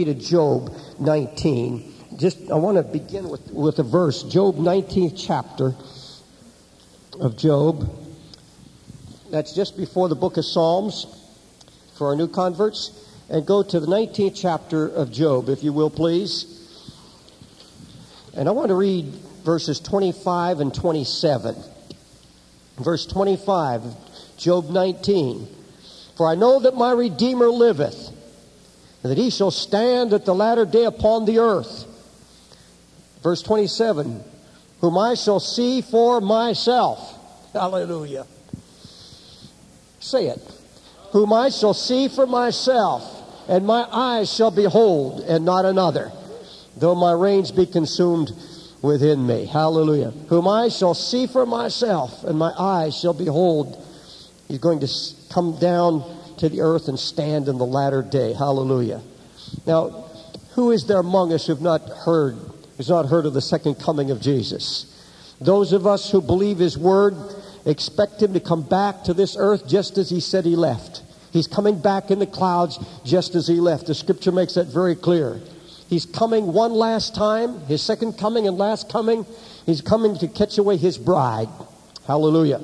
to Job 19. I want to begin with a verse, Job 19th chapter of Job. That's just before the book of Psalms for our new converts. And go to the 19th chapter of Job, if you will, please. And I want to read verses 25 and 27. Verse 25, Job 19. For I know that my Redeemer liveth, and that he shall stand at the latter day upon the earth. Verse 27, whom I shall see for myself. Hallelujah. Say it. Whom I shall see for myself, and my eyes shall behold, and not another, though my reins be consumed within me. Hallelujah. Whom I shall see for myself, and my eyes shall behold. He's going to come down to the earth and stand in the latter day. Hallelujah. Now, who is there among us who's not heard of the second coming of Jesus? Those of us who believe His Word expect Him to come back to this earth just as He said He left. He's coming back in the clouds just as He left. The Scripture makes that very clear. He's coming one last time, His second coming and last coming. He's coming to catch away His bride. Hallelujah.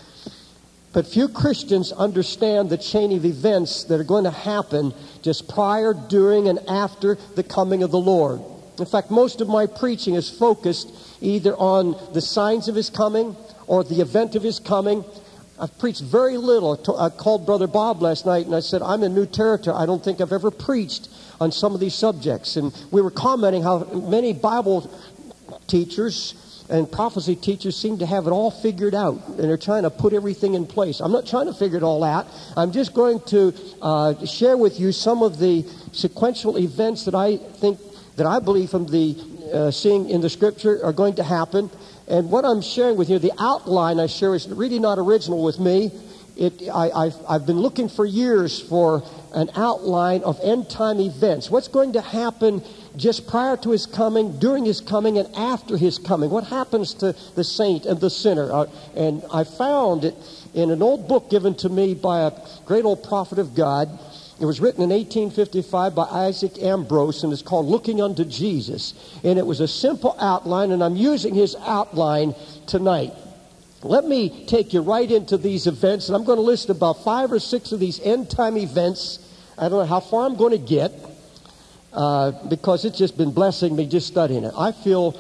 But few Christians understand the chain of events that are going to happen just prior, during, and after the coming of the Lord. In fact, most of my preaching is focused either on the signs of His coming or the event of His coming. I've preached very little. I called Brother Bob last night and I said, I'm in new territory. I don't think I've ever preached on some of these subjects. And we were commenting how many Bible teachers and prophecy teachers seem to have it all figured out, and they're trying to put everything in place. I'm not trying to figure it all out. I'm just going to share with you some of the sequential events that I believe from the seeing in the Scripture are going to happen. And what I'm sharing with you, the outline I share is really not original with me. I've been looking for years for an outline of end-time events. What's going to happen just prior to His coming, during His coming, and after His coming? What happens to the saint and the sinner? And I found it in an old book given to me by a great old prophet of God. It was written in 1855 by Isaac Ambrose, and it's called Looking Unto Jesus. And it was a simple outline, and I'm using his outline tonight. Let me take you right into these events, and I'm going to list about 5 or 6 of these end-time events. I don't know how far I'm going to get, because it's just been blessing me just studying it. I feel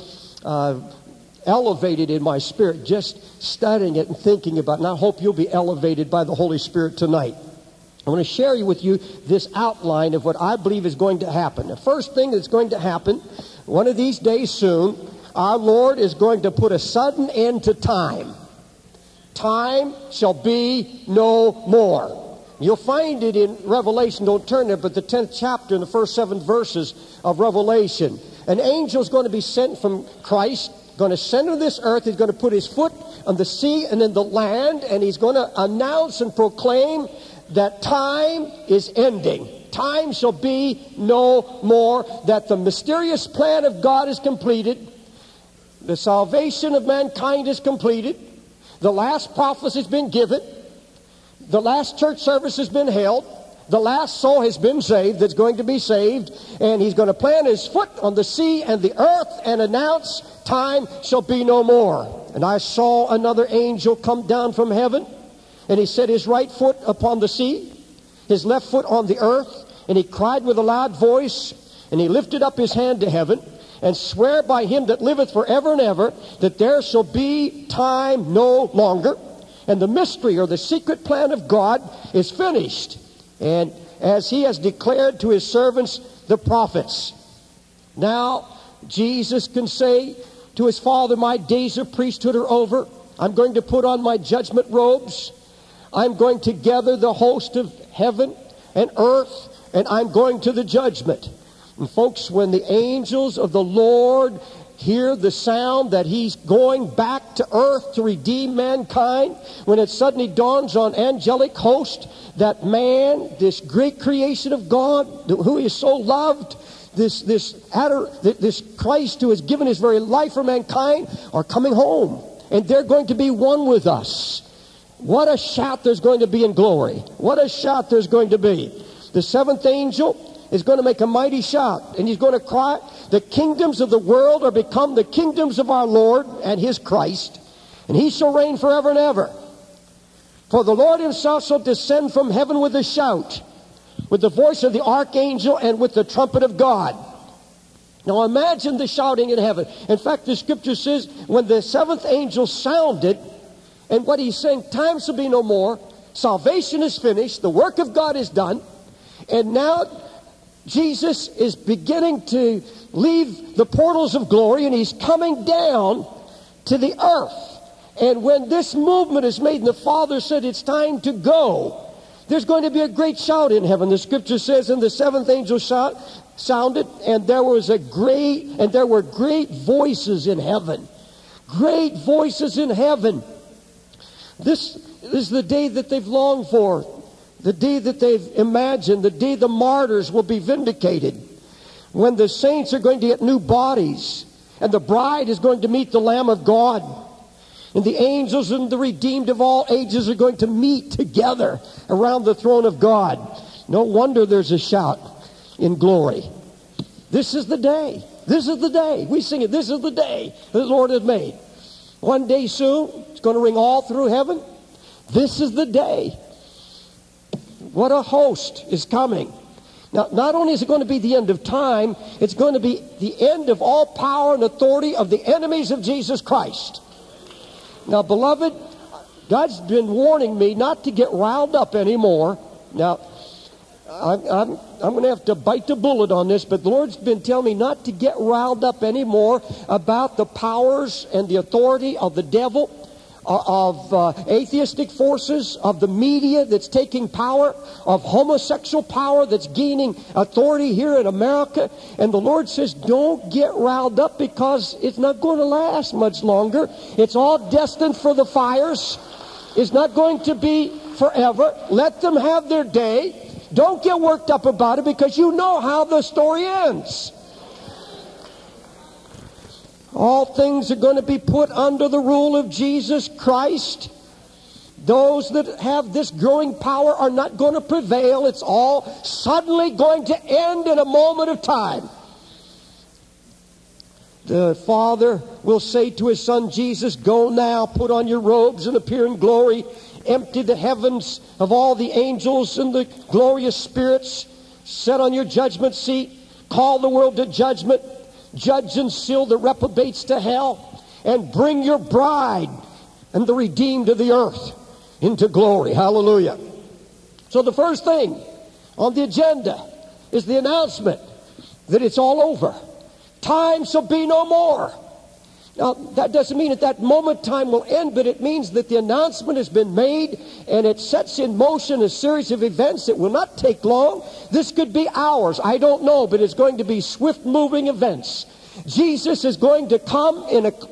elevated in my spirit just studying it and thinking about it, and I hope you'll be elevated by the Holy Spirit tonight. I want to share with you this outline of what I believe is going to happen. The first thing that's going to happen, one of these days soon, our Lord is going to put a sudden end to time. Time shall be no more. You'll find it in Revelation. Don't turn there, but the 10th chapter and the first 7 verses of Revelation. An angel is going to be sent from Christ, going to send to this earth. He's going to put his foot on the sea and in the land, and he's going to announce and proclaim that time is ending. Time shall be no more. That the mysterious plan of God is completed. The salvation of mankind is completed. The last prophecy has been given. The last church service has been held. The last soul has been saved that's going to be saved. And he's going to plant his foot on the sea and the earth and announce time shall be no more. And I saw another angel come down from heaven. And he set his right foot upon the sea, his left foot on the earth, and he cried with a loud voice, and he lifted up his hand to heaven, and sware by him that liveth forever and ever, that there shall be time no longer, and the mystery or the secret plan of God is finished, and as he has declared to his servants, the prophets. Now, Jesus can say to his Father, my days of priesthood are over. I'm going to put on my judgment robes. I'm going to gather the host of heaven and earth, and I'm going to the judgment. And folks, when the angels of the Lord hear the sound that He's going back to earth to redeem mankind, when it suddenly dawns on angelic host that man, this great creation of God, who is so loved, this Christ who has given His very life for mankind, are coming home. And they're going to be one with us. What a shout there's going to be in glory. What a shout there's going to be. The 7th angel is going to make a mighty shout, and he's going to cry, the kingdoms of the world are become the kingdoms of our Lord and his Christ, and he shall reign forever and ever. For the Lord himself shall descend from heaven with a shout, with the voice of the archangel, and with the trumpet of God. Now imagine the shouting in heaven. In fact, the scripture says, when the seventh angel sounded, and what he's saying, time shall be no more, salvation is finished, the work of God is done, and now Jesus is beginning to leave the portals of glory, and he's coming down to the earth. And when this movement is made, and the Father said it's time to go, there's going to be a great shout in heaven. The scripture says, and the seventh angel sounded, and there were great voices in heaven. Great voices in heaven. This is the day that they've longed for, the day that they've imagined, the day the martyrs will be vindicated, when the saints are going to get new bodies, and the bride is going to meet the Lamb of God, and the angels and the redeemed of all ages are going to meet together around the throne of God. No wonder there's a shout in glory. This is the day. This is the day. We sing it. This is the day the Lord has made. One day soon, it's going to ring all through heaven. This is the day. What a host is coming. Now, not only is it going to be the end of time, it's going to be the end of all power and authority of the enemies of Jesus Christ. Now, beloved, God's been warning me not to get riled up anymore. Now, I'm going to have to bite the bullet on this, but the Lord's been telling me not to get riled up anymore about the powers and the authority of the devil, of atheistic forces, of the media that's taking power, of homosexual power that's gaining authority here in America. And the Lord says, don't get riled up, because it's not going to last much longer. It's all destined for the fires. It's not going to be forever. Let them have their day. Don't get worked up about it, because you know how the story ends. All things are going to be put under the rule of Jesus Christ. Those that have this growing power are not going to prevail. It's all suddenly going to end in a moment of time. The Father will say to his Son Jesus, go now, put on your robes and appear in glory. Empty the heavens of all the angels and the glorious spirits. Sit on your judgment seat. Call the world to judgment. Judge and seal the reprobates to hell. And bring your bride and the redeemed of the earth into glory. Hallelujah. So the first thing on the agenda is the announcement that it's all over. Time shall be no more. Now, that doesn't mean at that moment time will end, but it means that the announcement has been made, and it sets in motion a series of events that will not take long. This could be hours, I don't know, but it's going to be swift-moving events. Jesus is going to come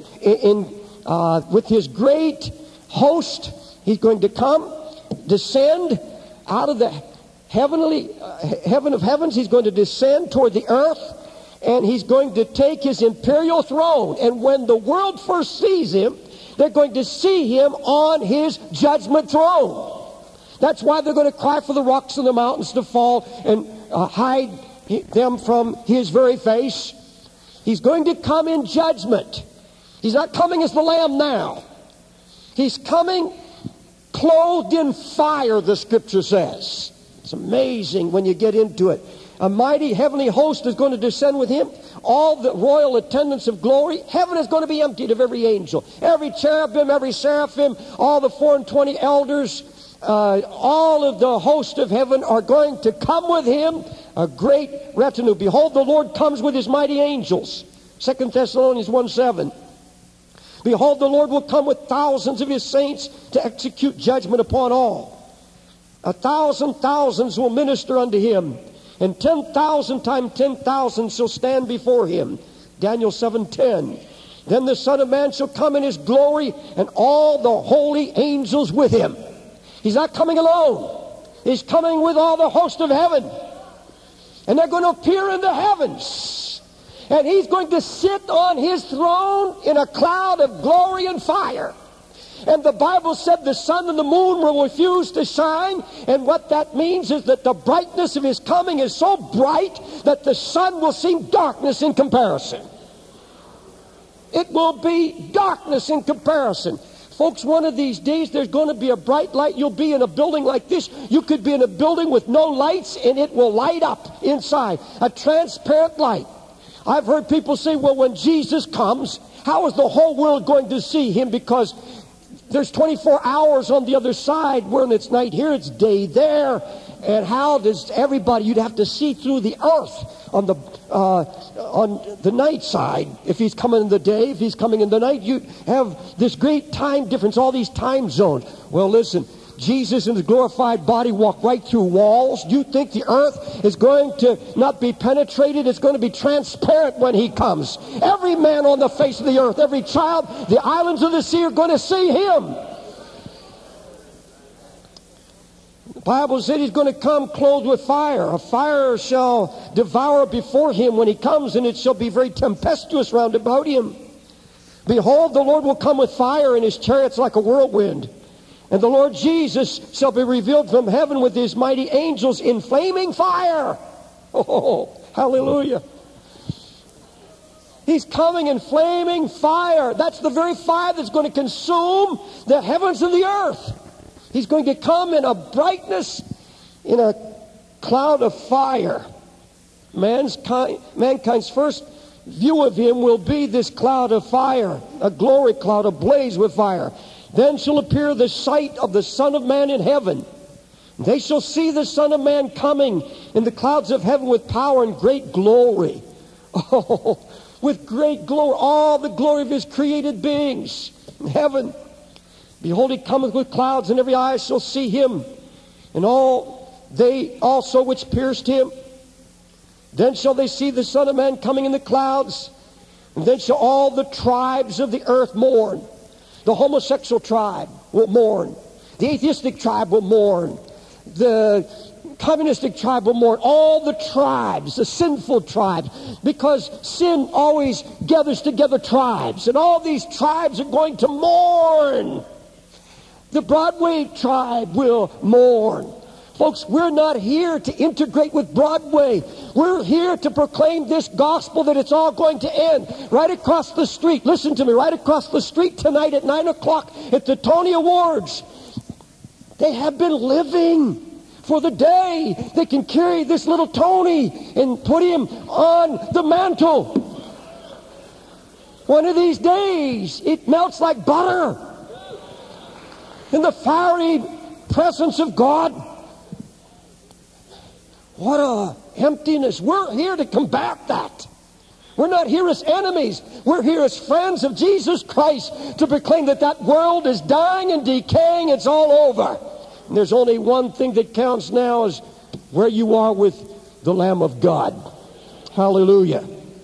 with his great host. He's going to come, descend out of the heaven of heavens. He's going to descend toward the earth. And he's going to take his imperial throne. And when the world first sees him, they're going to see him on his judgment throne. That's why they're going to cry for the rocks and the mountains to fall and hide them from his very face. He's going to come in judgment. He's not coming as the Lamb now. He's coming clothed in fire, the scripture says. It's amazing when you get into it. A mighty heavenly host is going to descend with him. All the royal attendants of glory. Heaven is going to be emptied of every angel, every cherubim, every seraphim, all the 24 elders. All of the host of heaven are going to come with him. A great retinue. Behold, the Lord comes with his mighty angels. 2 Thessalonians 1:7. Behold, the Lord will come with thousands of his saints to execute judgment upon all. 1,000 thousands will minister unto him. And 10,000 times 10,000 shall stand before him. Daniel 7:10. Then the Son of Man shall come in his glory, and all the holy angels with him. He's not coming alone. He's coming with all the host of heaven. And they're going to appear in the heavens. And he's going to sit on his throne in a cloud of glory and fire. And the Bible said the sun and the moon will refuse to shine. And what that means is that the brightness of his coming is so bright that the sun will seem darkness in comparison. It will be darkness in comparison. Folks, one of these days there's going to be a bright light. You'll be in a building like this. You could be in a building with no lights and it will light up inside. A transparent light. I've heard people say, well, when Jesus comes, how is the whole world going to see him? Because there's 24 hours on the other side. When it's night here, it's day there. And how does everybody, you'd have to see through the earth on the night side. If he's coming in the day, if he's coming in the night, you have this great time difference, all these time zones. Well, listen, Jesus in his glorified body walked right through walls. Do you think the earth is going to not be penetrated? It's going to be transparent when he comes. Every man on the face of the earth, every child, the islands of the sea are going to see him. The Bible said he's going to come clothed with fire. A fire shall devour before him when he comes, and it shall be very tempestuous round about him. Behold, the Lord will come with fire, and his chariots like a whirlwind. And the Lord Jesus shall be revealed from heaven with his mighty angels in flaming fire. Oh, hallelujah. He's coming in flaming fire. That's the very fire that's going to consume the heavens and the earth. He's going to come in a brightness, in a cloud of fire. Mankind's first view of him will be this cloud of fire, a glory cloud ablaze with fire. Then shall appear the sight of the Son of Man in heaven. They shall see the Son of Man coming in the clouds of heaven with power and great glory. Oh, with great glory, all the glory of his created beings in heaven. Behold, he cometh with clouds, and every eye shall see him, and all they also which pierced him. Then shall they see the Son of Man coming in the clouds, and then shall all the tribes of the earth mourn. The homosexual tribe will mourn. The atheistic tribe will mourn. The communistic tribe will mourn. All the tribes, the sinful tribes, because sin always gathers together tribes, and all these tribes are going to mourn. The Broadway tribe will mourn. Folks, we're not here to integrate with Broadway. We're here to proclaim this gospel that it's all going to end. Right across the street, listen to me, right across the street tonight at 9 o'clock at the Tony Awards, they have been living for the day they can carry this little Tony and put him on the mantle. One of these days, it melts like butter in the fiery presence of God. What a emptiness. We're here to combat that. We're not here as enemies. We're here as friends of Jesus Christ to proclaim that that world is dying and decaying. It's all over. And there's only one thing that counts now, is where you are with the Lamb of God. Hallelujah.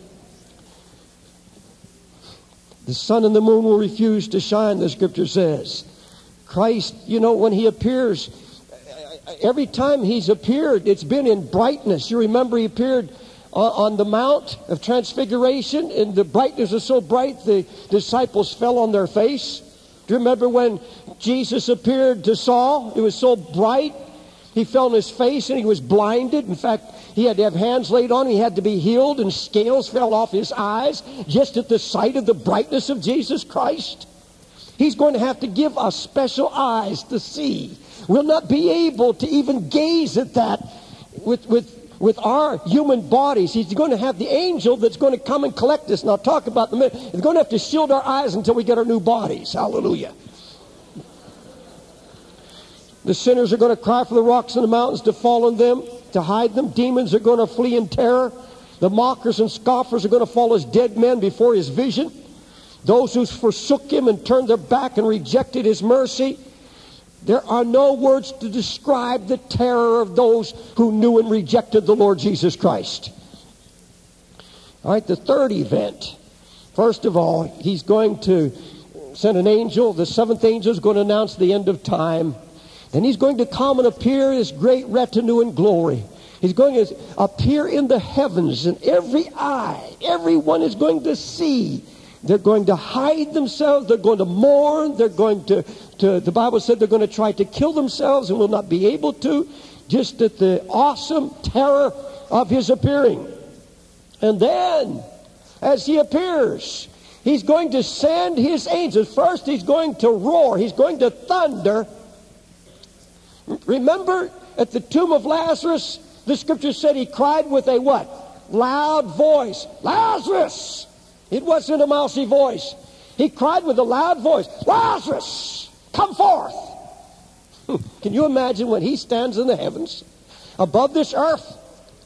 The sun and the moon will refuse to shine, the scripture says. Christ, you know, when he appears, every time he's appeared, it's been in brightness. You remember he appeared on the Mount of Transfiguration, and the brightness was so bright the disciples fell on their face. Do you remember when Jesus appeared to Saul? It was so bright, he fell on his face and he was blinded. In fact, he had to have hands laid on him. He had to be healed, and scales fell off his eyes just at the sight of the brightness of Jesus Christ. He's going to have to give us special eyes to see. We'll not be able to even gaze at that with our human bodies. He's going to have the angel that's going to come and collect us. And I'll talk about in a minute. He's going to have to shield our eyes until we get our new bodies. Hallelujah. The sinners are going to cry for the rocks and the mountains to fall on them, to hide them. Demons are going to flee in terror. The mockers and scoffers are going to fall as dead men before his vision. Those who forsook him and turned their back and rejected his mercy. There are no words to describe the terror of those who knew and rejected the Lord Jesus Christ. All right, the third event. First of all, he's going to send an angel. The seventh angel is going to announce the end of time. Then he's going to come and appear in his great retinue and glory. He's going to appear in the heavens, and every eye, everyone is going to see They're going to hide themselves. They're going to mourn. They're going to the Bible said they're going to try to kill themselves and will not be able to, just at the awesome terror of his appearing. And then, as he appears, he's going to send his angels. First, he's going to roar. He's going to thunder. Remember, at the tomb of Lazarus, the scripture said he cried with a what? Loud voice. Lazarus! It wasn't a mousy voice. He cried with a loud voice, Lazarus, come forth. Can you imagine when he stands in the heavens above this earth?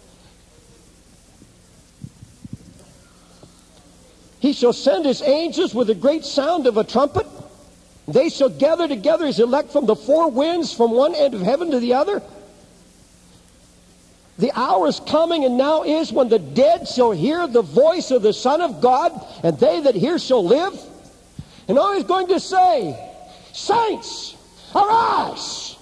He shall send his angels with a great sound of a trumpet. They shall gather together his elect from the four winds, from one end of heaven to the other. The hour is coming, and now is, when the dead shall hear the voice of the Son of God, and they that hear shall live. And now he's going to say, saints, arise.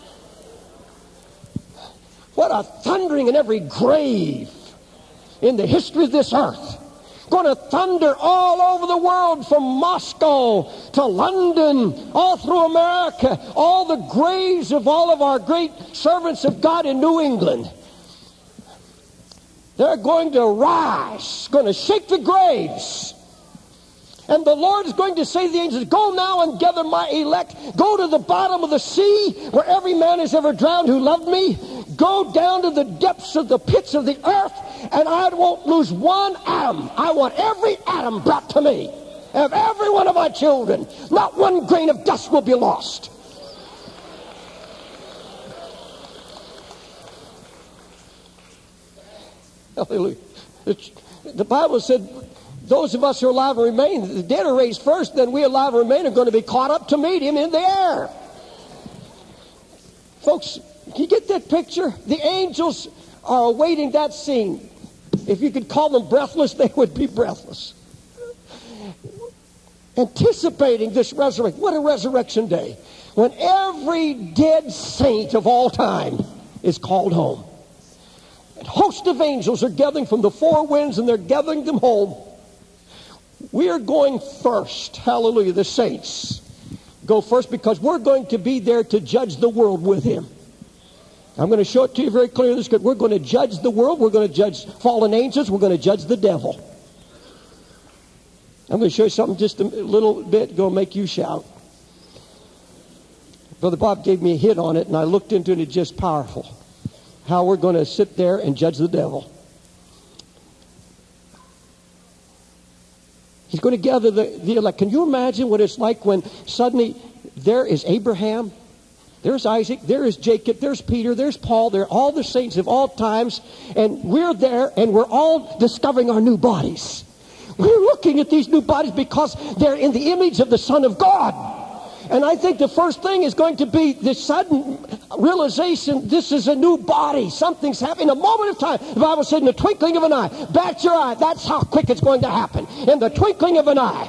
What a thundering in every grave in the history of this earth. Going to thunder all over the world, from Moscow to London, all through America, all the graves of all of our great servants of God in New England. They're going to rise, going to shake the graves. And the Lord is going to say to the angels, go now and gather my elect. Go to the bottom of the sea, where every man has ever drowned who loved me. Go down to the depths of the pits of the earth, and I won't lose one atom. I want every atom brought to me, of every one of my children. Not one grain of dust will be lost. Hallelujah. The Bible said, those of us who are alive and remain, the dead are raised first, then we alive and remain are going to be caught up to meet him in the air. Folks, can you get that picture? The angels are awaiting that scene. If you could call them breathless, they would be breathless. Anticipating this resurrection. What a resurrection day. When every dead saint of all time is called home. A host of angels are gathering from the four winds, and they're gathering them home. We are going first. Hallelujah. The saints go first, because we're going to be there to judge the world with him. I'm going to show it to you very clearly in the scripture. We're going to judge the world. We're going to judge fallen angels. We're going to judge the devil. I'm going to show you something just a little bit going to make you shout. Brother Bob gave me a hit on it, and I looked into it, and it's just powerful. How we're going to sit there and judge the devil. He's going to gather the elect. Can you imagine what it's like when suddenly there is Abraham, there's Isaac, there is Jacob, there's Peter, there's Paul, there are all the saints of all times, and we're there, and we're all discovering our new bodies. We're looking at these new bodies because they're in the image of the Son of God. And I think the first thing is going to be the sudden realization, this is a new body. Something's happening in a moment of time. The Bible said in the twinkling of an eye. Bat your eye. That's how quick it's going to happen. In the twinkling of an eye.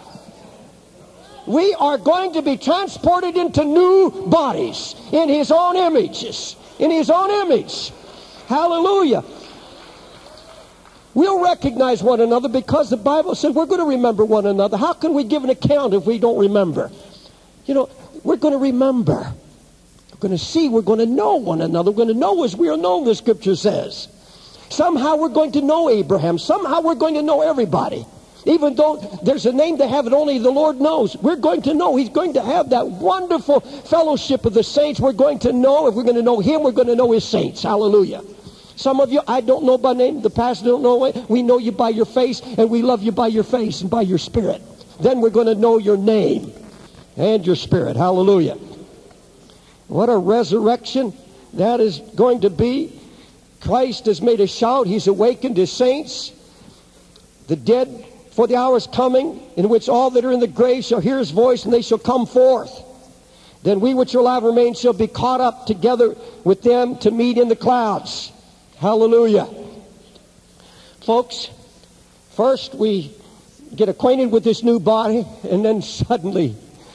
We are going to be transported into new bodies in his own images. In his own image. Hallelujah. We'll recognize one another because the Bible said we're going to remember one another. How can we give an account if we don't remember? You know, we're going to remember. We're going to see. We're going to know one another. We're going to know as we are known, the scripture says. Somehow we're going to know Abraham. Somehow we're going to know everybody. Even though there's a name to have it only the Lord knows. We're going to know. He's going to have that wonderful fellowship of the saints. We're going to know. If we're going to know him, we're going to know his saints. Hallelujah. Some of you, I don't know by name. The pastor don't know it. We know you by your face, and we love you by your face and by your spirit. Then we're going to know your name and your spirit. Hallelujah. What a resurrection that is going to be. Christ has made a shout. He's awakened his saints. The dead, for the hour is coming, in which all that are in the grave shall hear his voice, and they shall come forth. Then we which are alive remain shall be caught up together with them to meet in the clouds. Hallelujah. Folks, first we get acquainted with this new body, and then suddenly,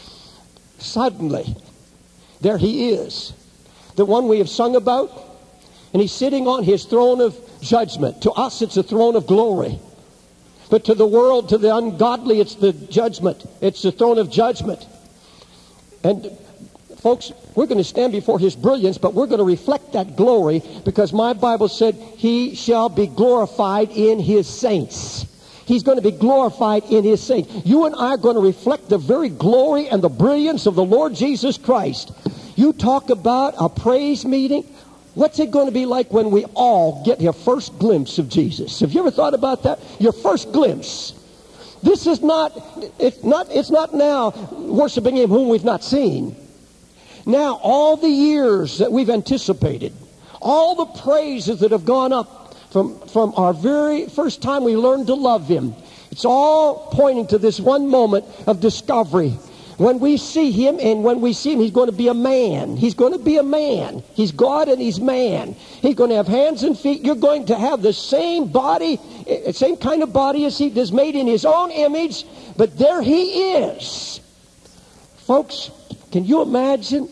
there he is, the one we have sung about, and he's sitting on his throne of judgment. To us, it's a throne of glory. But to the world, to the ungodly, it's the judgment. It's the throne of judgment. And folks, we're going to stand before His brilliance, but we're going to reflect that glory, because my Bible said He shall be glorified in His saints. He's going to be glorified in His saints. You and I are going to reflect the very glory and the brilliance of the Lord Jesus Christ. You talk about a praise meeting. What's it going to be like when we all get your first glimpse of Jesus? Have you ever thought about that? Your first glimpse. This is it's not now worshiping Him whom we've not seen. Now, all the years that we've anticipated, all the praises that have gone up from our very first time we learned to love Him, it's all pointing to this one moment of discovery. When we see Him, and when we see Him, He's going to be a man. He's going to be a man. He's God and He's man. He's going to have hands and feet. You're going to have the same body, same kind of body as He is, made in His own image, but there He is. Folks, can you imagine?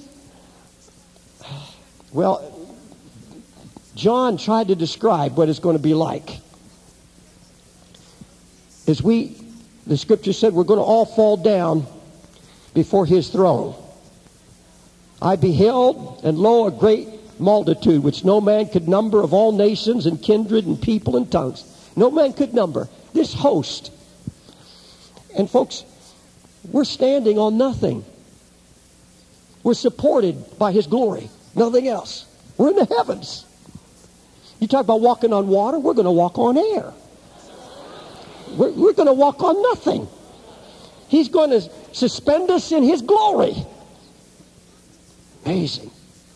Well, John tried to describe what it's going to be like. The Scripture said we're going to all fall down before His throne. I beheld, and lo, a great multitude, which no man could number, of all nations and kindred and people and tongues. No man could number. This host. And folks, we're standing on nothing. We're supported by His glory. Nothing else. We're in the heavens. You talk about walking on water, we're going to walk on air. We're going to walk on nothing. He's going to suspend us in His glory. Amazing.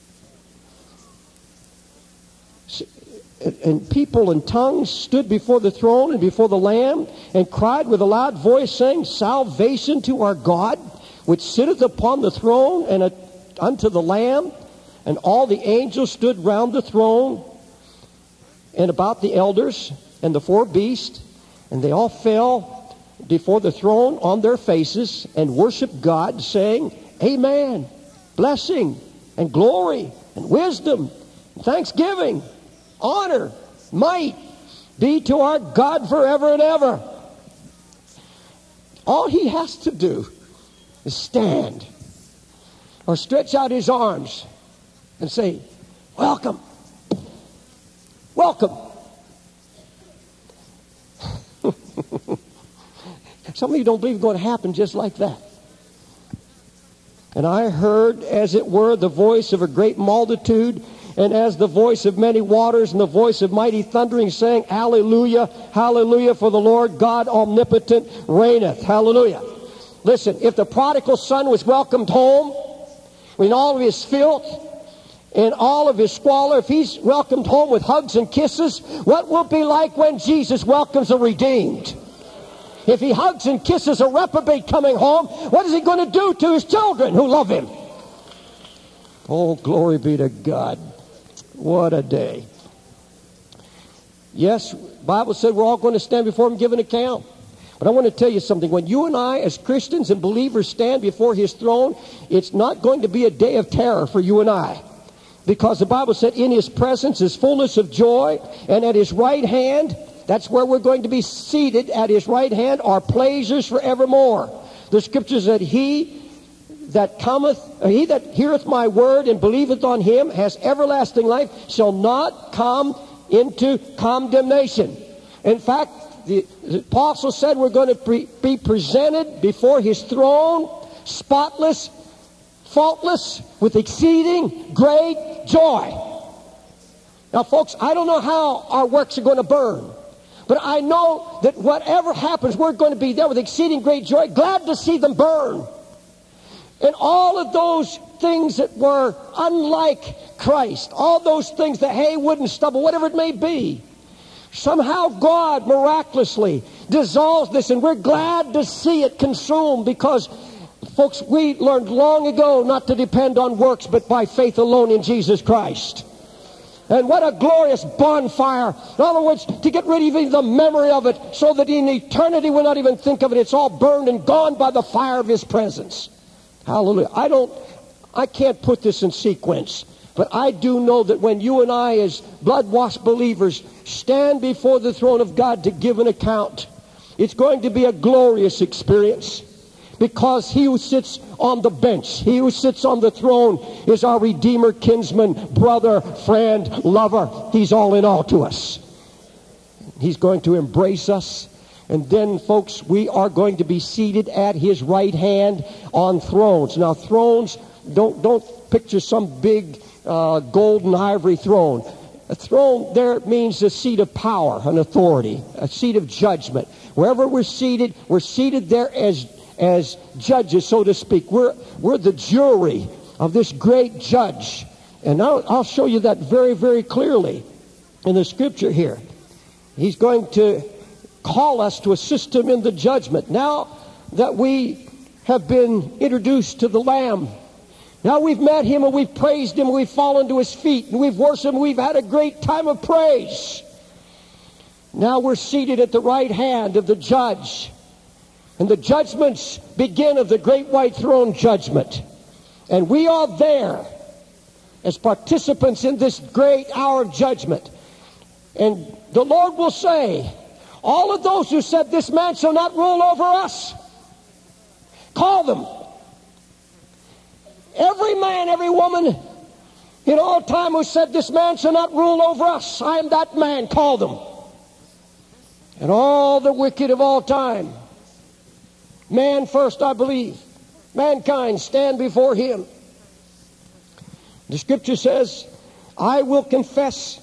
And people in tongues stood before the throne and before the Lamb, and cried with a loud voice, saying, Salvation to our God, which sitteth upon the throne, and unto the Lamb. And all the angels stood round the throne and about the elders and the four beasts, and they all fell before the throne on their faces and worshiped God, saying, Amen. Blessing and glory and wisdom and thanksgiving, honor, might be to our God forever and ever. All He has to do is stand or stretch out His arms and say, welcome. Welcome. Some of you don't believe it's going to happen just like that. And I heard, as it were, the voice of a great multitude, and as the voice of many waters, and the voice of mighty thundering, saying, Hallelujah, hallelujah, for the Lord God omnipotent reigneth. Hallelujah. Listen, if the prodigal son was welcomed home in all of his filth, in all of his squalor, if he's welcomed home with hugs and kisses, what will it be like when Jesus welcomes a redeemed? If He hugs and kisses a reprobate coming home, what is He going to do to His children who love Him? Oh, glory be to God. What a day. Yes, the Bible said we're all going to stand before Him and give an account. But I want to tell you something. When you and I, as Christians and believers, stand before His throne, it's not going to be a day of terror for you and I. Because the Bible said in His presence is fullness of joy, and at His right hand, that's where we're going to be seated. At His right hand are pleasures forevermore. The Scripture said, He that heareth my word and believeth on Him has everlasting life, shall not come into condemnation. In fact, the apostle said we're going to be presented before His throne, spotless, faultless, with exceeding great joy. Now, folks, I don't know how our works are going to burn, but I know that whatever happens, we're going to be there with exceeding great joy, glad to see them burn. And all of those things that were unlike Christ, all those things, the hay, wood, and stubble, whatever it may be, somehow God miraculously dissolves this, and we're glad to see it consumed, because, folks, we learned long ago not to depend on works, but by faith alone in Jesus Christ. And what a glorious bonfire. In other words, to get rid of even the memory of it, so that in eternity we'll not even think of it. It's all burned and gone by the fire of His presence. Hallelujah. I can't put this in sequence, but I do know that when you and I, as blood-washed believers, stand before the throne of God to give an account, It's going to be a glorious experience, because he who sits on the bench, he who sits on the throne, is our Redeemer, kinsman, brother, friend, lover. He's all in all to us. He's going to embrace us. And then, folks, we are going to be seated at his right hand on thrones. Now, thrones, don't picture some big gold and ivory throne. A throne there means a seat of power and authority, a seat of judgment. Wherever we're seated there as judges, so to speak. We're the jury of this great judge. And I'll show you that very, very clearly in the scripture here. He's going to call us to assist him in the judgment. Now that we have been introduced to the Lamb, now we've met him and we've praised him and we've fallen to his feet and we've worshipped him and we've had a great time of praise. Now we're seated at the right hand of the judge. And the judgments begin of the great white throne judgment. And we are there as participants in this great hour of judgment. And the Lord will say, all of those who said, this man shall not rule over us, call them. Every man, every woman in all time who said, this man shall not rule over us, I am that man, call them. And all the wicked of all time, man first, I believe, mankind, stand before him. The scripture says, I will confess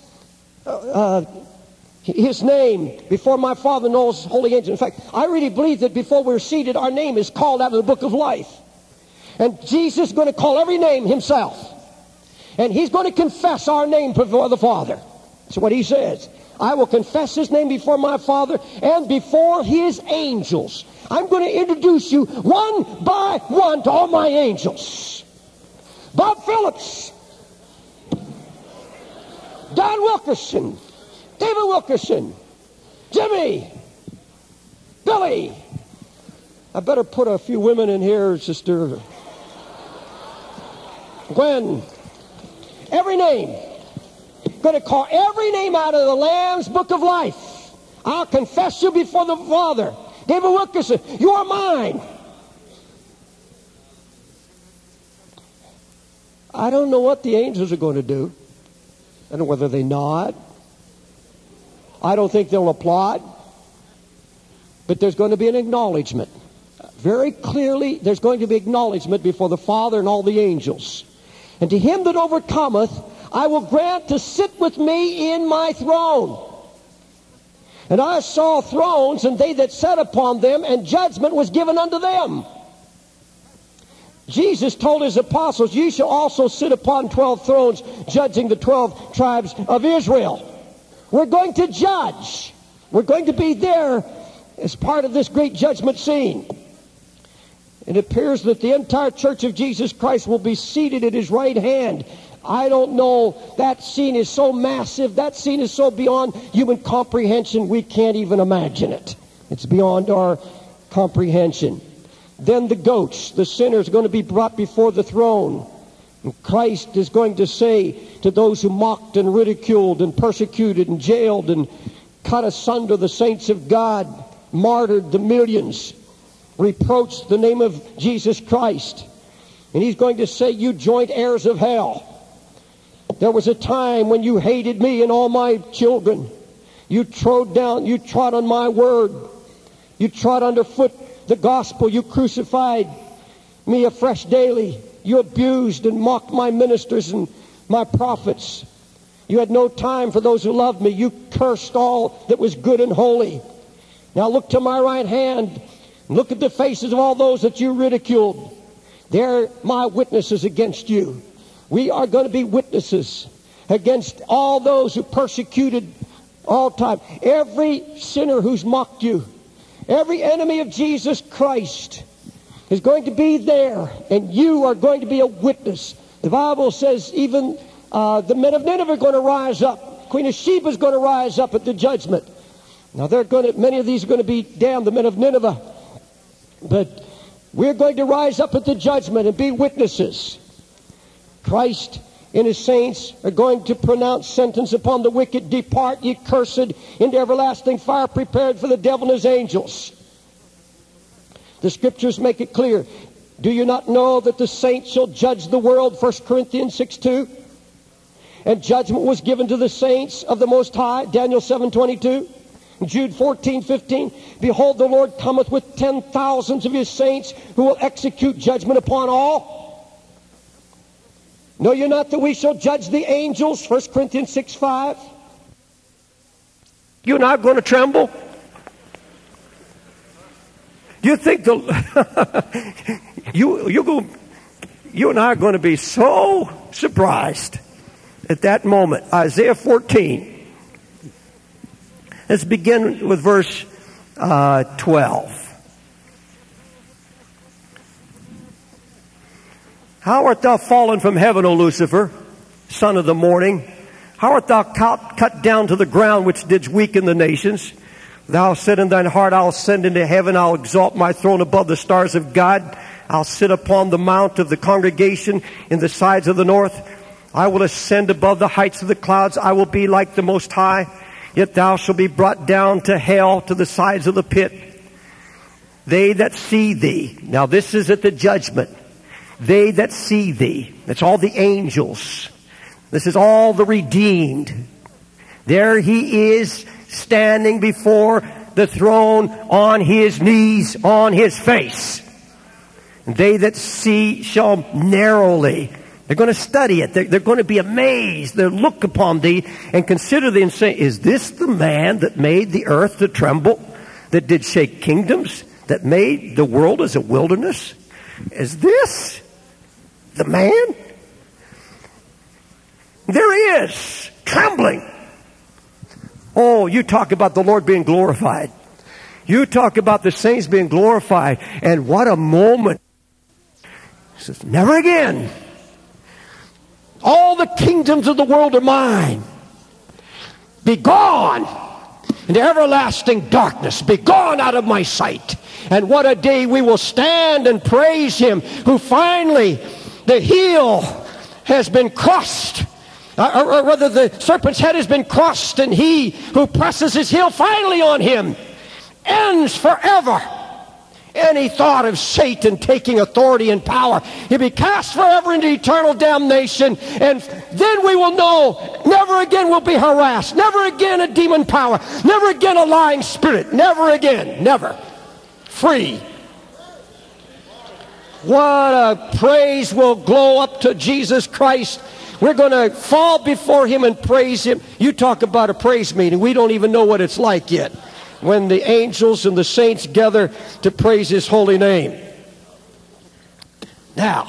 his name before my Father and all his holy angels. In fact, I really believe that before we're seated, our name is called out of the book of life. And Jesus is going to call every name himself. And he's going to confess our name before the Father. That's what he says. I will confess his name before my Father and before his angels. I'm going to introduce you one by one to all my angels. Bob Phillips, Don Wilkerson, David Wilkerson, Jimmy, Billy. I better put a few women in here, Sister Gwen. Every name. Going to call every name out of the Lamb's book of life. I'll confess you before the Father. David Wilkerson, you are mine. I don't know what the angels are going to do. I don't know whether they nod. I don't think they'll applaud. But there's going to be an acknowledgement. Very clearly, there's going to be acknowledgement before the Father and all the angels. And to him that overcometh, I will grant to sit with me in my throne. And I saw thrones, and they that sat upon them, and judgment was given unto them. Jesus told his apostles, ye shall also sit upon 12 thrones, judging the 12 tribes of Israel. We're going to judge. We're going to be there as part of this great judgment scene. It appears that the entire church of Jesus Christ will be seated at his right hand. I don't know. That scene is so massive. That scene is so beyond human comprehension, we can't even imagine it. It's beyond our comprehension. Then the goats, the sinners, are going to be brought before the throne. And Christ is going to say to those who mocked and ridiculed and persecuted and jailed and cut asunder the saints of God, martyred the millions, reproached the name of Jesus Christ. And he's going to say, you joint heirs of hell. There was a time when you hated me and all my children. You trod on my word. You trod underfoot the gospel. You crucified me afresh daily. You abused and mocked my ministers and my prophets. You had no time for those who loved me. You cursed all that was good and holy. Now look to my right hand and look at the faces of all those that you ridiculed. They're my witnesses against you. We are going to be witnesses against all those who persecuted all time. Every sinner who's mocked you, every enemy of Jesus Christ is going to be there, and you are going to be a witness. The Bible says even the men of Nineveh are going to rise up. Queen of Sheba is going to rise up at the judgment. Now many of these are going to be damned, the men of Nineveh. But we're going to rise up at the judgment and be witnesses. Christ and his saints are going to pronounce sentence upon the wicked. Depart, ye cursed, into everlasting fire prepared for the devil and his angels. The scriptures make it clear. Do you not know that the saints shall judge the world? 1 Corinthians 6:2. And judgment was given to the saints of the Most High. Daniel 7:22. Jude 14:15. Behold, the Lord cometh with 10,000s of his saints, who will execute judgment upon all. Know you not that we shall judge the angels? 1 Corinthians 6:5. You're not going to tremble? You think you and I are going to be so surprised at that moment. Isaiah 14. Let's begin with verse 12. How art thou fallen from heaven, O Lucifer, son of the morning? How art thou cut down to the ground, which didst weaken the nations? Thou said in thine heart, I'll ascend into heaven, I'll exalt my throne above the stars of God. I'll sit upon the mount of the congregation in the sides of the north. I will ascend above the heights of the clouds. I will be like the Most High. Yet thou shalt be brought down to hell, to the sides of the pit. They that see thee. Now this is at the judgment. They that see thee. That's all the angels. This is all the redeemed. There he is, standing before the throne on his knees, on his face. And they that see shall narrowly. They're going to study it. They're going to be amazed. They'll look upon thee and consider thee and say, is this the man that made the earth to tremble, that did shake kingdoms, that made the world as a wilderness? Is this the man? There he is, trembling. Oh, you talk about the Lord being glorified. You talk about the saints being glorified. And what a moment. He says, never again. All the kingdoms of the world are mine. Be gone into everlasting darkness. Be gone out of my sight. And what a day we will stand and praise him, who finally the heel has been crushed. Or rather, the serpent's head has been crushed, and he who presses his heel finally on him ends forever any thought of Satan taking authority and power. He'll be cast forever into eternal damnation, and then we will know never again will be harassed, never again a demon power, never again a lying spirit, never again, never. Free. What a praise will glow up to Jesus Christ. We're going to fall before him and praise him. You talk about a praise meeting. We don't even know what it's like yet, when the angels and the saints gather to praise his holy name. Now,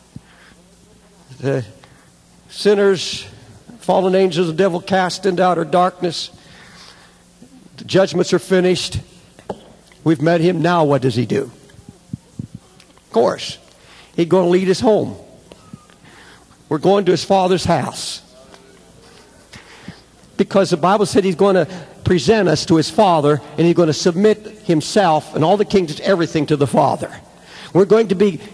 the sinners, fallen angels, the devil cast into outer darkness. The judgments are finished. We've met him. Now what does he do? Of course, he's going to lead us home. We're going to his Father's house. Because the Bible said he's going to present us to his Father, and he's going to submit himself and all the kingdoms, everything to the Father. We're going to be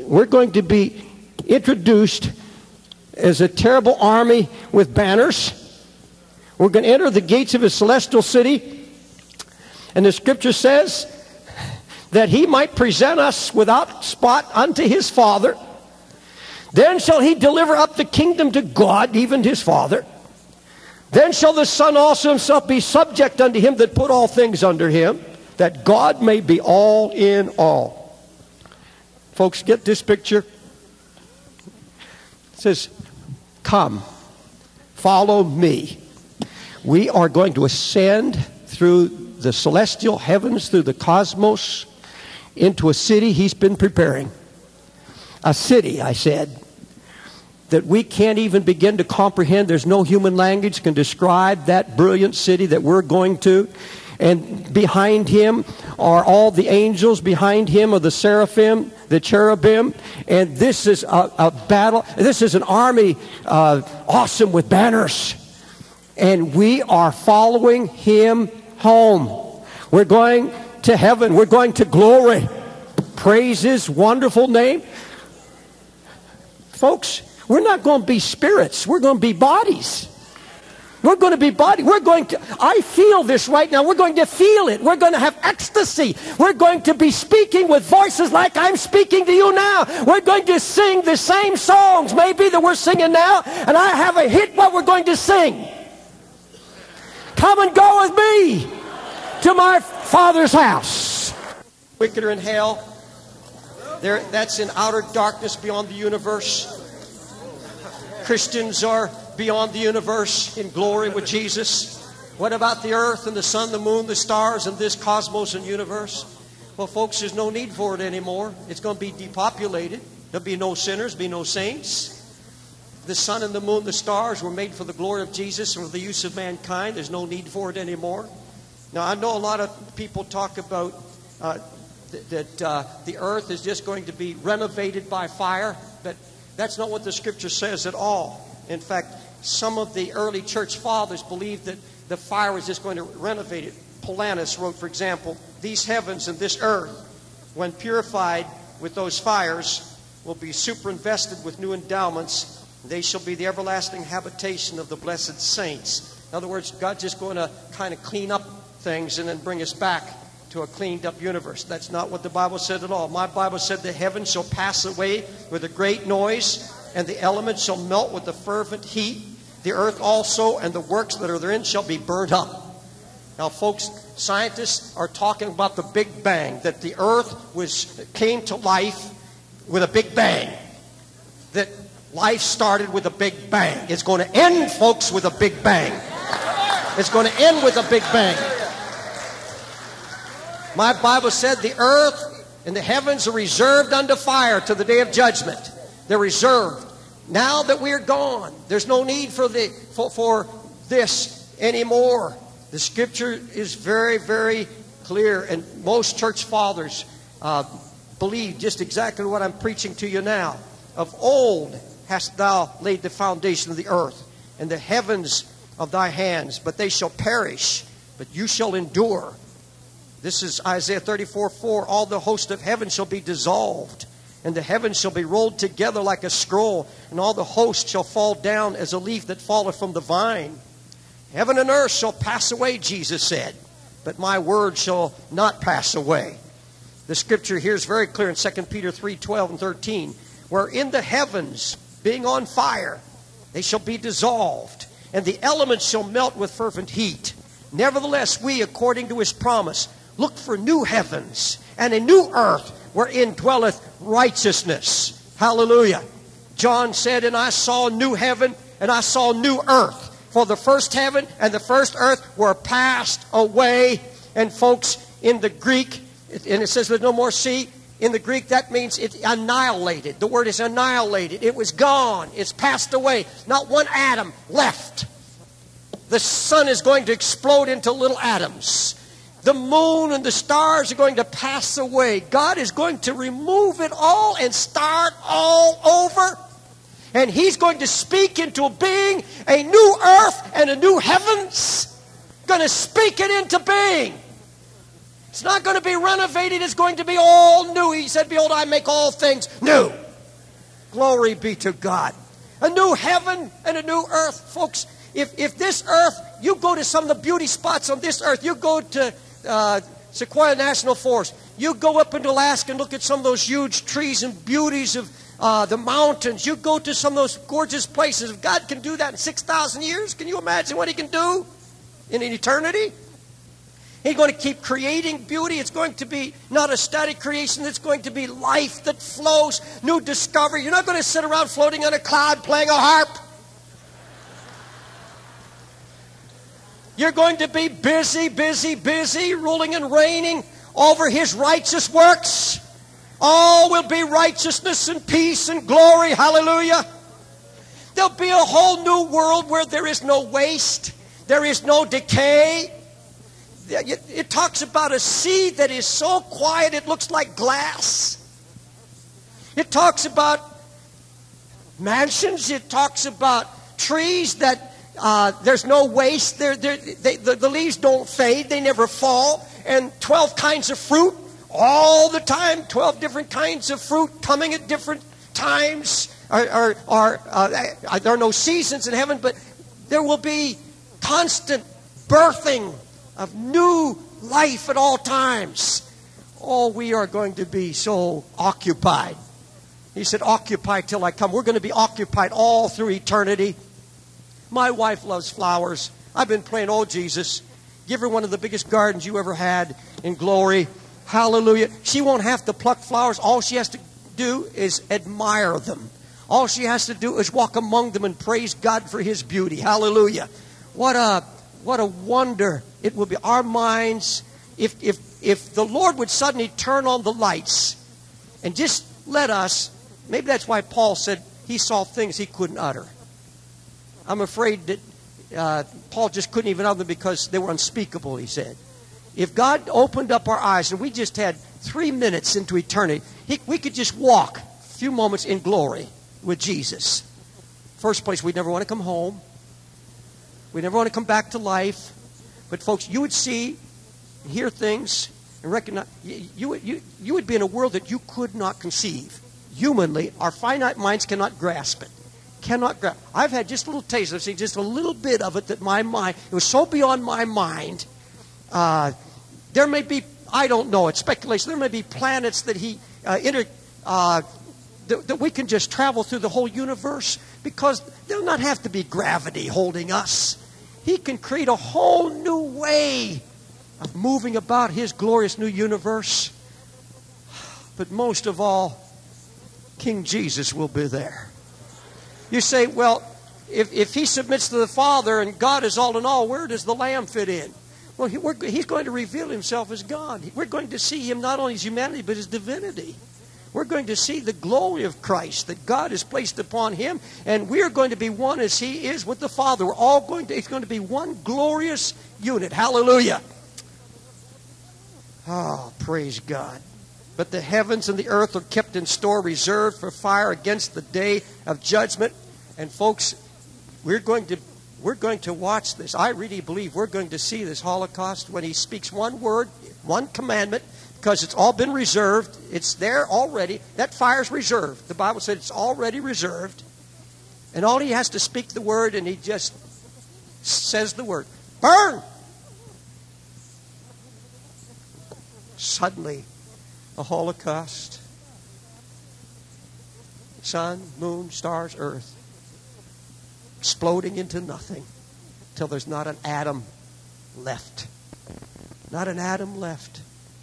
introduced as a terrible army with banners. We're going to enter the gates of his celestial city, and the scripture says that he might present us without spot unto his Father. Then shall he deliver up the kingdom to God, even his Father. Then shall the Son also himself be subject unto him that put all things under him, that God may be all in all. Folks, get this picture. It says, come, follow me. We are going to ascend through the celestial heavens, through the cosmos, into a city he's been preparing. A city, I said, that we can't even begin to comprehend. There's no human language can describe that brilliant city that we're going to. And behind him are all the angels. Behind him are the seraphim, the cherubim. And this is a battle. This is an army awesome with banners. And we are following him home. We're going to heaven. We're going to glory. Praise his wonderful name. Folks, We're not going to be spirits. We're going to be bodies. We're going to be body. I feel this right now. We're going to feel it. We're going to have ecstasy. We're going to be speaking with voices like I'm speaking to you now. We're going to sing the same songs maybe that we're singing now. And I have a hit what we're going to sing. Come and go with me to my Father's house. Wicked are in hell. That's in outer darkness beyond the universe. Christians are beyond the universe in glory with Jesus. What about the earth and the sun, the moon, the stars, and this cosmos and universe? Well, folks, there's no need for it anymore. It's going to be depopulated. There'll be no sinners, be no saints. The sun and the moon, the stars were made for the glory of Jesus and for the use of mankind. There's no need for it anymore. Now, I know a lot of people talk about that the earth is just going to be renovated by fire, but that's not what the Scripture says at all. In fact, some of the early church fathers believed that the fire was just going to renovate it. Paulinus wrote, for example, these heavens and this earth, when purified with those fires, will be superinvested with new endowments. They shall be the everlasting habitation of the blessed saints. In other words, God's just going to kind of clean up things and then bring us back to a cleaned up universe. That's not what the Bible said at all. My Bible said the heavens shall pass away with a great noise, and the elements shall melt with a fervent heat. The earth also and the works that are therein shall be burned up. Now, folks, scientists are talking about the Big Bang, that the earth came to life with a Big Bang. That life started with a Big Bang. It's going to end, folks, with a Big Bang. It's going to end with a Big Bang. My Bible said the earth and the heavens are reserved unto fire to the day of judgment. They're reserved. Now that we're gone, there's no need for this anymore. The Scripture is very, very clear, and most church fathers believe just exactly what I'm preaching to you now. Of old hast thou laid the foundation of the earth, and the heavens of thy hands, but they shall perish, but you shall endure. This is Isaiah 34:4. All the host of heaven shall be dissolved, and the heavens shall be rolled together like a scroll, and all the host shall fall down as a leaf that falleth from the vine. Heaven and earth shall pass away, Jesus said, but my word shall not pass away. The Scripture here is very clear in 2 Peter 3:12 and 13, where in the heavens, being on fire, they shall be dissolved, and the elements shall melt with fervent heat. Nevertheless, we, according to His promise, look for new heavens and a new earth wherein dwelleth righteousness. Hallelujah. John said, and I saw a new heaven and I saw a new earth. For the first heaven and the first earth were passed away. And folks, in the Greek, and it says there's no more sea. In the Greek, that means it annihilated. The word is annihilated. It was gone. It's passed away. Not one atom left. The sun is going to explode into little atoms. The moon and the stars are going to pass away. God is going to remove it all and start all over. And He's going to speak into being a new earth and a new heavens. Going to speak it into being. It's not going to be renovated. It's going to be all new. He said, behold, I make all things new. Glory be to God. A new heaven and a new earth. Folks, if this earth, you go to some of the beauty spots on this earth. You go to Sequoia National Forest. You go up into Alaska and look at some of those huge trees and beauties of the mountains. You go to some of those gorgeous places. If God can do that in 6,000 years, can you imagine what He can do in an eternity? He's going to keep creating beauty. It's going to be not a static creation. It's going to be life that flows, new discovery. You're not going to sit around floating on a cloud playing a harp. You're going to be busy, busy, busy, ruling and reigning over His righteous works. All will be righteousness and peace and glory. Hallelujah. There'll be a whole new world where there is no waste. There is no decay. It talks about a sea that is so quiet it looks like glass. It talks about mansions. It talks about trees that there's no waste. The leaves don't fade. They never fall. And 12 kinds of fruit all the time. 12 different kinds of fruit coming at different times. There are no seasons in heaven, but there will be constant birthing of new life at all times. Oh, we are going to be so occupied. He said, occupy till I come. We're going to be occupied all through eternity. My wife loves flowers. I've been praying, oh, Jesus, give her one of the biggest gardens you ever had in glory. Hallelujah. She won't have to pluck flowers. All she has to do is admire them. All she has to do is walk among them and praise God for His beauty. Hallelujah. What a wonder it will be. Our minds, if the Lord would suddenly turn on the lights and just let us, maybe that's why Paul said he saw things he couldn't utter. I'm afraid that Paul just couldn't even utter them because they were unspeakable, he said. If God opened up our eyes and we just had 3 minutes into eternity, we could just walk a few moments in glory with Jesus. First place, we'd never want to come home. We never want to come back to life. But folks, you would see, hear things, and recognize. You would be in a world that you could not conceive. Humanly, our finite minds cannot grasp it. Cannot grasp. I've had just a little taste. I've seen just a little bit of it that my mind, it was so beyond my mind. There may be, I don't know, it's speculation. There may be planets that that we can just travel through the whole universe because there'll not have to be gravity holding us. He can create a whole new way of moving about His glorious new universe. But most of all, King Jesus will be there. You say, well, if He submits to the Father and God is all in all, where does the Lamb fit in? Well, He's going to reveal Himself as God. We're going to see Him not only as humanity, but His divinity. We're going to see the glory of Christ that God has placed upon Him, and we're going to be one as He is with the Father. It's going to be one glorious unit. Hallelujah. Oh, praise God. But the heavens and the earth are kept in store, reserved for fire against the day of judgment. And folks, we're going to watch this. I really believe we're going to see this Holocaust when He speaks one word, one commandment, because it's all been reserved. It's there already. That fire's reserved. The Bible said it's already reserved. And all He has to speak the word, and He just says the word. Burn! Suddenly, a Holocaust. Sun, moon, stars, earth. Exploding into nothing till there's not an atom left. Not an atom left.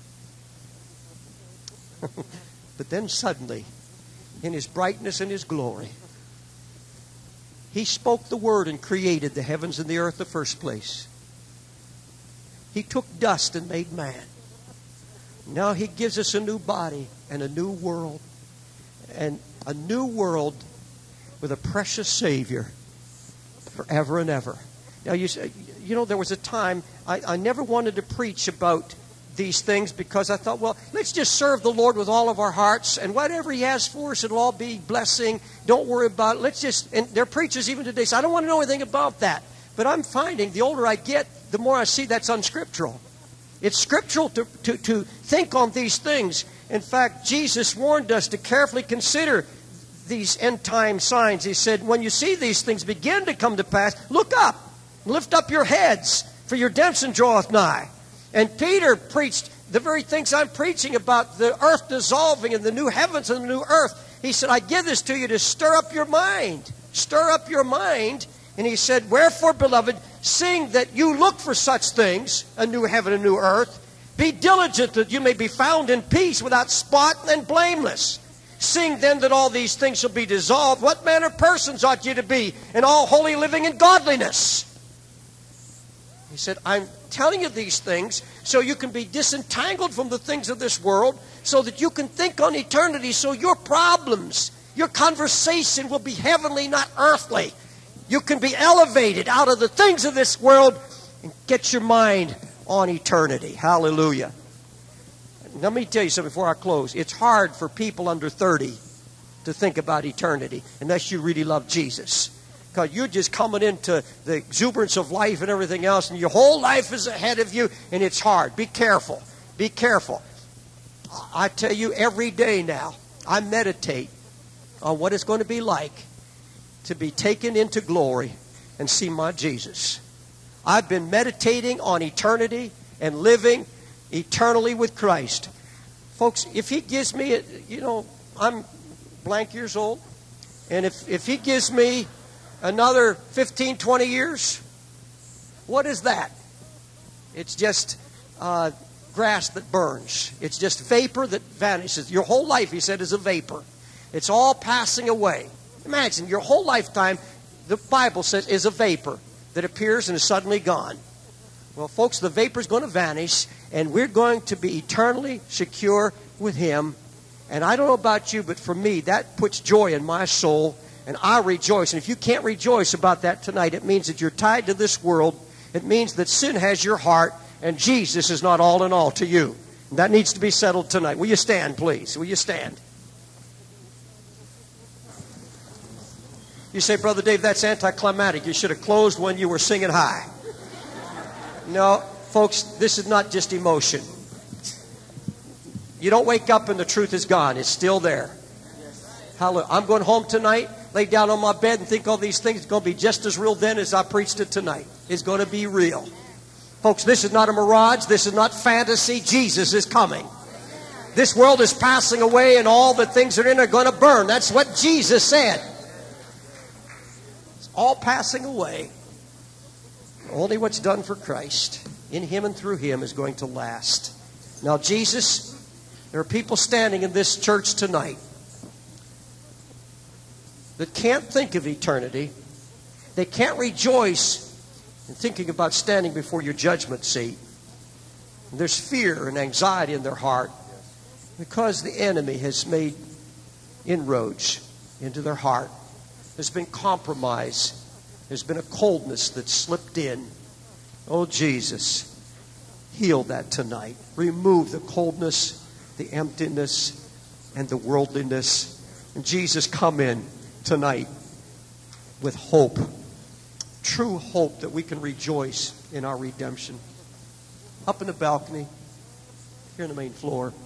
But then suddenly, in His brightness and His glory, He spoke the word and created the heavens and the earth in the first place. He took dust and made man. Now He gives us a new body and a new world. And a new world with a precious Savior forever and ever. Now, there was a time I never wanted to preach about these things because I thought, well, let's just serve the Lord with all of our hearts, and whatever He has for us, it'll all be blessing. Don't worry about it. And there are preachers even today say, I don't want to know anything about that. But I'm finding the older I get, the more I see that's unscriptural. It's scriptural to think on these things. In fact, Jesus warned us to carefully consider these end-time signs. He said, when you see these things begin to come to pass, look up, lift up your heads, for your redemption draweth nigh. And Peter preached the very things I'm preaching about, the earth dissolving and the new heavens and the new earth. He said, I give this to you to stir up your mind. Stir up your mind. And he said, wherefore, beloved, seeing that you look for such things, a new heaven and new earth, be diligent that you may be found in peace without spot and blameless. Seeing then that all these things shall be dissolved, what manner of persons ought you to be in all holy living and godliness? He said, I'm telling you these things so you can be disentangled from the things of this world, so that you can think on eternity, so your problems, your conversation will be heavenly, not earthly. You can be elevated out of the things of this world and get your mind on eternity. Hallelujah. Let me tell you something before I close. It's hard for people under 30 to think about eternity unless you really love Jesus. Because you're just coming into the exuberance of life and everything else, and your whole life is ahead of you, and it's hard. Be careful. Be careful. I tell you, every day now, I meditate on what it's going to be like to be taken into glory and see my Jesus. I've been meditating on eternity and living eternally with Christ. Folks, if He gives me, I'm blank years old, and if He gives me another 15, 20 years, what is that? It's just grass that burns. It's just vapor that vanishes. Your whole life, He said, is a vapor. It's all passing away. Imagine your whole lifetime, the Bible says, is a vapor that appears and is suddenly gone. Well, folks, the vapor is going to vanish, and we're going to be eternally secure with Him. And I don't know about you, but for me, that puts joy in my soul, and I rejoice. And if you can't rejoice about that tonight, it means that you're tied to this world. It means that sin has your heart, and Jesus is not all in all to you. And that needs to be settled tonight. Will you stand, please? Will you stand? You say, Brother Dave, that's anticlimactic. You should have closed when you were singing high. No, folks, this is not just emotion. You don't wake up and the truth is gone. It's still there. Hallelujah. I'm going home tonight, lay down on my bed and think all these things. It's going to be just as real then as I preached it tonight. It's going to be real. Folks, this is not a mirage. This is not fantasy. Jesus is coming. This world is passing away and all the things that are in it are going to burn. That's what Jesus said. It's all passing away. Only what's done for Christ in Him and through Him is going to last. Now, Jesus, there are people standing in this church tonight that can't think of eternity. They can't rejoice in thinking about standing before your judgment seat. And there's fear and anxiety in their heart because the enemy has made inroads into their heart. There's been compromise. There's been a coldness that's slipped in. Oh, Jesus, heal that tonight. Remove the coldness, the emptiness, and the worldliness. And Jesus, come in tonight with hope. True hope that we can rejoice in our redemption. Up in the balcony, here on the main floor.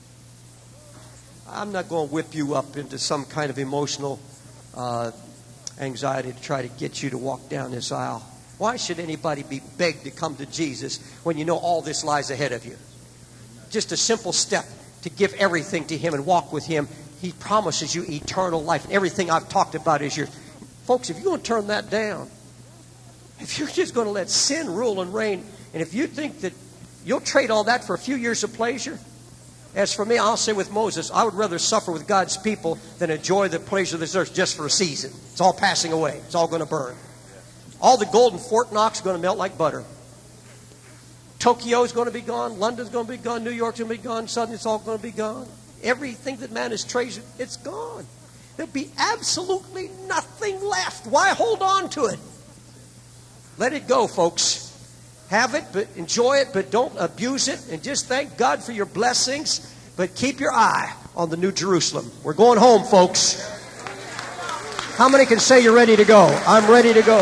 I'm not going to whip you up into some kind of emotional anxiety to try to get you to walk down this aisle. Why should anybody be begged to come to Jesus when you know all this lies ahead of you? Just a simple step to give everything to Him and walk with Him. He promises you eternal life. And everything I've talked about is yours. Folks, if you're going to turn that down, if you're just going to let sin rule and reign, and if you think that you'll trade all that for a few years of pleasure, as for me, I'll say with Moses, I would rather suffer with God's people than enjoy the pleasure of this earth just for a season. It's all passing away. It's all going to burn. All the gold in Fort Knox is going to melt like butter. Tokyo's going to be gone. London's going to be gone. New York's going to be gone. Suddenly it's all going to be gone. Everything that man has treasured, it's gone. There'll be absolutely nothing left. Why hold on to it? Let it go, folks. Have it, but enjoy it, but don't abuse it. And just thank God for your blessings. But keep your eye on the New Jerusalem. We're going home, folks. How many can say you're ready to go? I'm ready to go.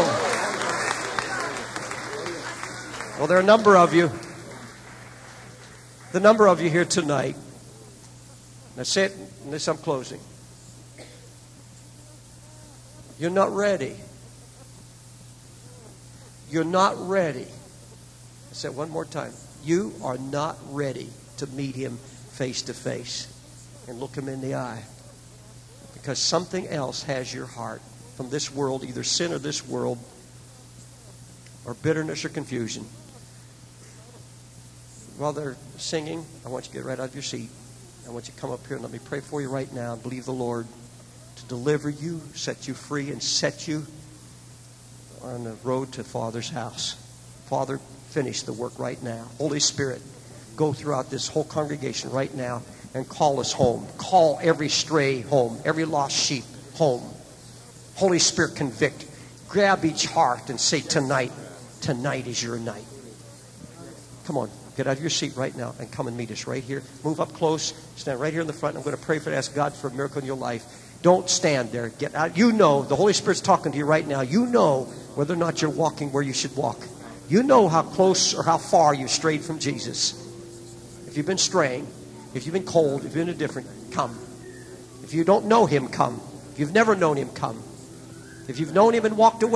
Well, there are a number of you. The number of you here tonight. Now say it, and this I'm closing. You're not ready. You're not ready. I said one more time. You are not ready to meet Him face to face and look Him in the eye. Because something else has your heart from this world, either sin or this world, or bitterness or confusion. While they're singing, I want you to get right out of your seat. I want you to come up here and let me pray for you right now and believe the Lord to deliver you, set you free, and set you on the road to Father's house. Father, finish the work right now. Holy Spirit, go throughout this whole congregation right now and call us home. Call every stray home, every lost sheep home. Holy Spirit, convict. Grab each heart and say, tonight is your night. Come on, get out of your seat right now and come and meet us right here. Move up close. Stand right here in the front. I'm going to pray for and ask God for a miracle in your life. Don't stand there. Get out. You know, the Holy Spirit's talking to you right now. You know whether or not you're walking where you should walk. You know how close or how far you've strayed from Jesus. If you've been straying, if you've been cold, if you've been indifferent, come. If you don't know Him, come. If you've never known him, come. If you've known him and walked away,